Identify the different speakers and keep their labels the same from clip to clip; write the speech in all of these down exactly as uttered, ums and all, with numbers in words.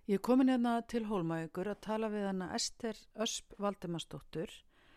Speaker 1: Ég er komin hérna til Hólmavíkur að tala við hana Ester Ösp Valdimarsdóttur.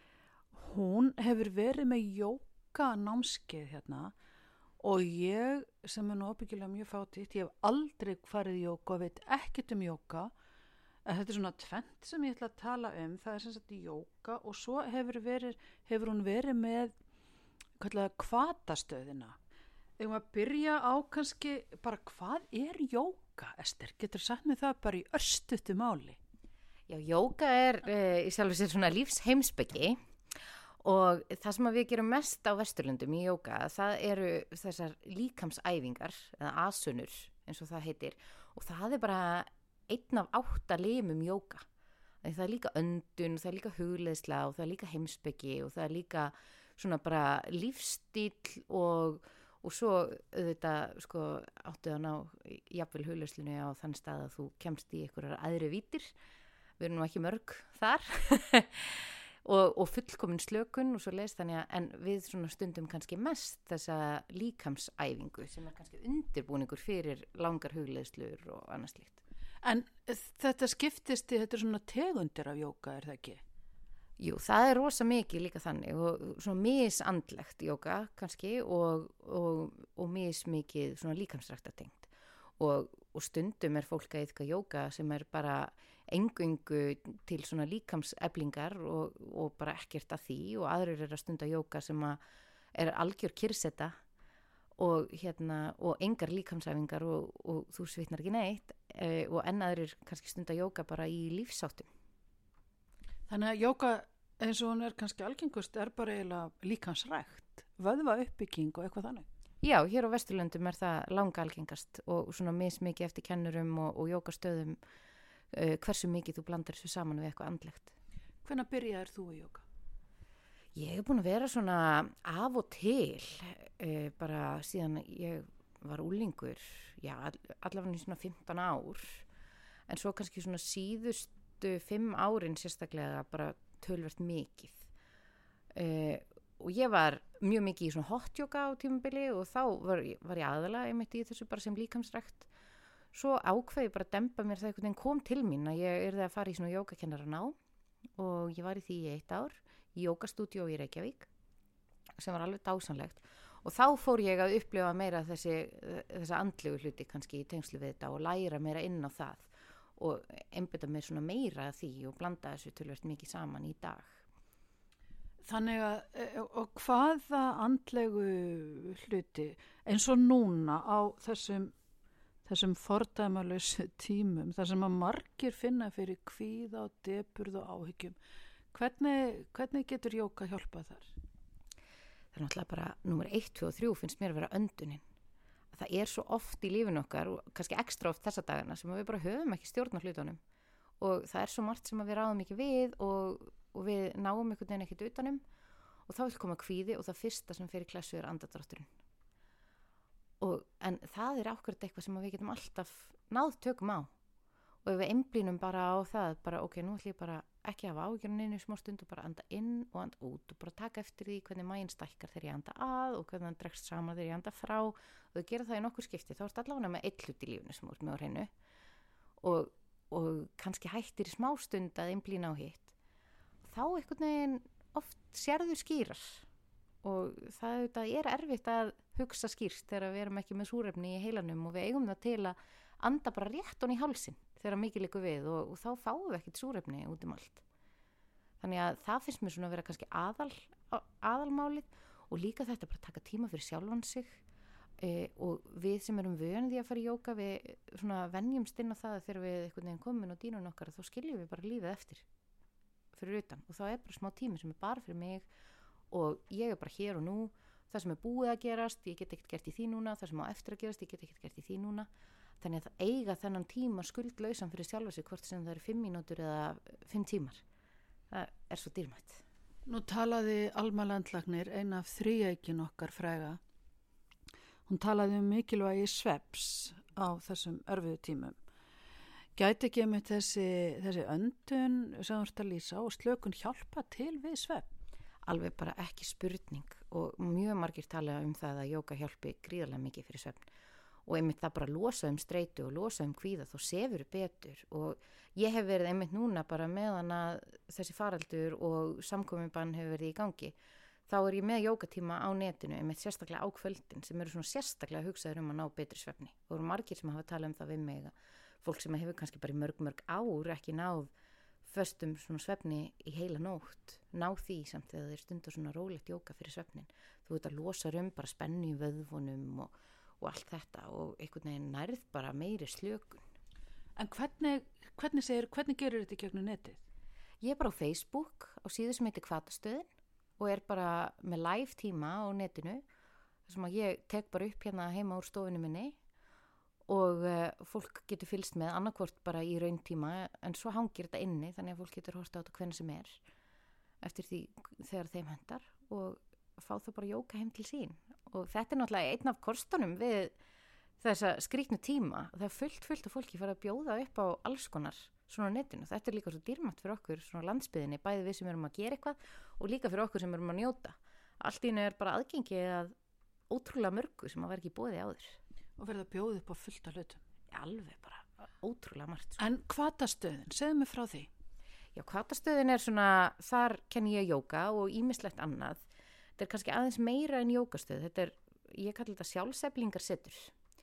Speaker 1: Hún hefur verið með jóga námskeið hérna og ég sem er nú ábyggilega mjög fátítt, ég hef aldrei farið í jóga og veit ekkert um jóga. Þetta er svona tvennt sem ég ætla að tala um, það er sem sagt í jóga og svo hefur, verið, hefur hún verið með kallaða hvatastöðina. Ef maður byrja á kannski bara hvað er jóga, Ester? Getur sagt mér það bara í örstuttu máli?
Speaker 2: Já, jóga er uh, í sjálfu sér svona lífsheimspeki og það sem við gerum mest á Vesturlöndum í jóga, það eru þessar líkamsæfingar, eða asunur eins og það heitir, og það er bara einn af átta limum jóga. Það er líka öndun, það er líka hugleiðsla og það er líka heimspeki og það er líka svona bara lífstíll og Og svo auðvitað sko, áttu að ná jafnvel hugleiðslunni á þann stað að þú kemst í einhverjar aðri vítir. Við erum nú ekki mörg þar og, og fullkomin slökun og svo leist þannig að en við svona stundum kannski mest þessa líkamsæfingu sem er kannski undirbúningur fyrir langar hugleiðslur og annað slíkt.
Speaker 1: En þetta skiptist í, þetta er svona tegundir af jóga, er það ekki?
Speaker 2: Jú, það er rosa mikið líka þannig og svona misandlegt jóga kannski og, og, og mismikið svona líkamsræktartengt og, og stundum er fólk að iðka jóga sem er bara eingöngu til svona líkamseflingar og, og bara ekkert að því og aðrir er að stunda jóga sem að er algjör kyrrseta og, hérna, og engar líkamsæfingar og, og þú svitnar ekki neitt e, og enn aðrir kannski stunda jóga bara í lífsáttum.
Speaker 1: Þannig að jóga eins og hún er kannski algengust er bara eiginlega líkansrækt, vöðva uppbygging og eitthvað þannig.
Speaker 2: Já, hér á Vesturlöndum er það langa algengast og svona mismikið eftir kennurum og, og jógastöðum uh, hversu mikið þú blandar þessu saman við eitthvað andlegt.
Speaker 1: Hvenær byrjaðir þú í jóga?
Speaker 2: Ég hef búin að vera svona af og til, uh, bara síðan ég var úlingur, já, allavega svona fimmtán ár, en svo kannski svona síðust fimm árin sérstaklega bara tölvert mikið uh, og ég var mjög mikið í svona hot yoga á tímabili og þá var, var ég aðalega einmitt í þessu bara sem líkamsrækt. Svo ákveði bara að dempa mér það einhvern veginn kom til mín að ég yrði að fara í svona jógakennaranám og ég var í því í eitt ár í jógastúdíó í Reykjavík sem var alveg dásanlegt og þá fór ég að upplifa meira þessi, þessa andlegu hluti kannski í tengslu við þetta og læra meira inn á það og einbeita mér svona meira að því og blanda þessu tölvert mikið saman í dag.
Speaker 1: Þannig að, og hvaða andlegu hluti, eins og núna á þessum, þessum fordæmalausu tímum, þar sem að margir finna fyrir kvíða og depurð og áhyggjum, hvernig, hvernig getur jóga hjálpað þar?
Speaker 2: Það er náttúrulega bara, númer eitt, tvö og þrjú finnst mér að vera öndunin. Það er svo oft í lífinu okkar og kannski ekstra oft þessa dagana sem við bara höfum ekki stjórn á hlutunum og það er svo margt sem við ráðum ekki við og, og við náum einhvern veginn ekkert utanum og þá vil koma kvíði og það fyrsta sem fer í klessu er andardrátturinn. Og, en það er ákveðið eitthvað sem við getum alltaf náð tökum á og ef við einblínum bara á það, bara ok, nú ætlum ég bara ekki að hafa ágjörn inn í smá stund og bara anda inn og anda út og bara taka eftir því hvernig maginn stækkar þegar ég anda að og hvernig hann dregst saman þegar ég anda frá og þú gerir það í nokkur skipti, þá ertu allavega með eitt hlut í lífinu sem úr með á hreinu og, og kannski hættir í smá stund að einblína á hitt. Þá einhvern veginn oft sérðu skýrar og það auðvitað er erfitt að hugsa skýrt þegar við erum ekki með súrefni í heilanum og við eigum það til að anda bara rétt hon í hálsinn þegar mikið liggur við og, og þá fáum við ekkert súrefni út um allt. Þannig að það finnst mér svona að vera kannski aðal, aðalmálið og líka þetta bara taka tíma fyrir sjálfan sig e, og við sem erum vönuð í að fara í jóga við svona venjumst inn á það þegar við einhvern veginn komin á dýnun okkar þá skiljum við bara lífið eftir fyrir utan og þá er bara smá tími sem er bara fyrir mig og ég er bara hér og nú, það sem er búið að gerast, ég get ekkert gert í því núna, það sem á eftir að gerast, ég get ekkert gert í því núna. Þannig að það eiga þennan tíma skuldlausan fyrir sjálfa sig hvort sem það eru fimm mínútur eða fimm tímar. Það er svo dýrmætt.
Speaker 1: Nú talaði Alma landlæknir, ein af þríeikin okkar fræga. Hún talaði um mikilvægi svefns á þessum örfiðu tímum. Gæti ekki með þessi, þessi öndun sem þú ert að lýsa og slökun hjálpa til við svefn?
Speaker 2: Alveg bara ekki spurning og mjög margir tala um það að jóga hjálpi gríðarlega mikið fyrir svefn. og einmitt það bara losa um streitu og losa um kvíða, þá sefur betur og ég hef verið einmitt núna bara meðan að þessi faraldur og samkominbann hefur verið í gangi, þá er ég með jógatíma á netinu, einmitt sérstaklega á kvöldin sem eru svona sérstaklega hugsaður um að ná betri svefni og eru margir sem hafa talað um það við mig að fólk sem hefur kannski bara í mörg mörg ár ekki náð föstum svona svefni í heila nótt, ná því samt þegar þeir stundar svona rólegt jóga fyrir svefnin. Þú veit að losa um bara spennu í vöðvunum og, og allt þetta og einhvern veginn nærð bara meiri slökun.
Speaker 1: En hvernig, hvernig segir, hvernig gerir þetta í gegnum netið?
Speaker 2: Ég er bara á Facebook á síðu sem heitir Hvatastöðin og er bara með live tíma á netinu þar sem að ég tek bara upp hérna heima úr stofinu minni og uh, fólk getur fylgst með annarkvort bara í rauntíma en svo hangir þetta inni þannig að fólk getur horta á þetta hvernig sem er eftir því þegar þeim hendar og fá það bara jóka heim til sín og þetta er náttúrulega einn af kostunum við þessa skrýtnu tíma og það er fullt fullt af fólki fara að bjóða upp á alls konar svona á netinu. Þetta er líka svo dýrmætt fyrir okkur svona landsbyðinni, bæði við sem erum að gera eitthvað og líka fyrir okkur sem erum að njóta. Allt í einu er bara aðgengi að ótrúlega mörgu sem að vera ekki boðið áður.
Speaker 1: Og verða að bjóða upp á fullt af hlutum.
Speaker 2: Alveg bara ótrúlega margt.
Speaker 1: En Hvatastöðin, segðu mig frá því.
Speaker 2: Já, Hvatastöðin er svona, þar kenni ég jóga og ýmislegt annað. Þetta er kannski aðeins meira en jógastöð. Þetta er, ég kalli þetta sjálfseflingarsetur.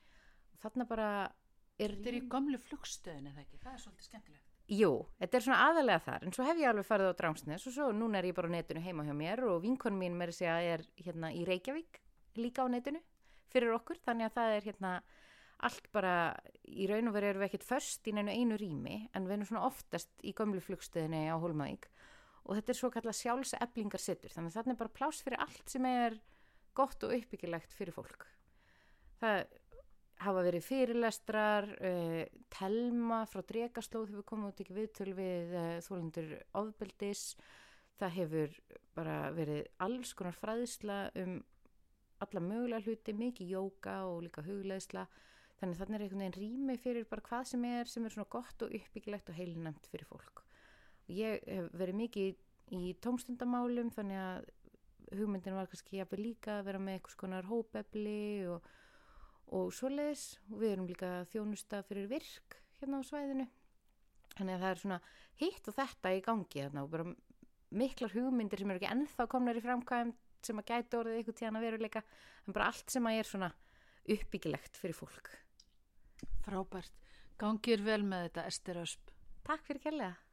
Speaker 2: Þarna bara er...
Speaker 1: Þetta er í gömlu flugstöðin eða ekki? Það er svolítið skemmtilegt.
Speaker 2: Jú, þetta er svona aðalega þar. En svo hef ég alveg farið á Drangsnes og svo núna er ég bara á netinu heima hjá mér og vinkonu mín meira segja er hérna í Reykjavík líka á netinu fyrir okkur, þannig að það er hérna allt bara, í raun og veru erum við ekkert föst í neinu einu rými, en við erum svona oftast í gömlu flugstöðinni á Hólmavík og þetta er svo kallað sjálfseflingarsetur, þannig að þarna er bara pláss fyrir allt sem er gott og uppbyggilegt fyrir fólk. Það hafa verið fyrirlestrar, uh, Telma frá Drekaslóð hefur komið út ekki viðtöl við uh, þolendur ofbeldis, það hefur bara verið alls konar fræðsla um alla mögulega hluti, mikið jóga og líka hugleiðsla, þannig þannig er einhvern veginn rými fyrir bara hvað sem er sem er svona gott og uppbyggilegt og heilnæmt fyrir fólk. Ég hef verið mikið í tómstundamálum þannig að hugmyndin var kannski jafnvel líka að vera með eitthvað konar hópefli og, og svoleiðis og við erum líka þjónusta fyrir virk hérna á svæðinu, þannig að það er svona hitt og þetta í gangi þarna og bara miklar hugmyndir sem eru ekki ennþá komnar í framkvæmd sem að gæti orðið eitthvað tíðan að veruleika en bara allt sem að er svona uppbyggilegt fyrir fólk.
Speaker 1: Frábært. Gangir vel með þetta, Ester Ösp.
Speaker 2: Takk fyrir kærlega.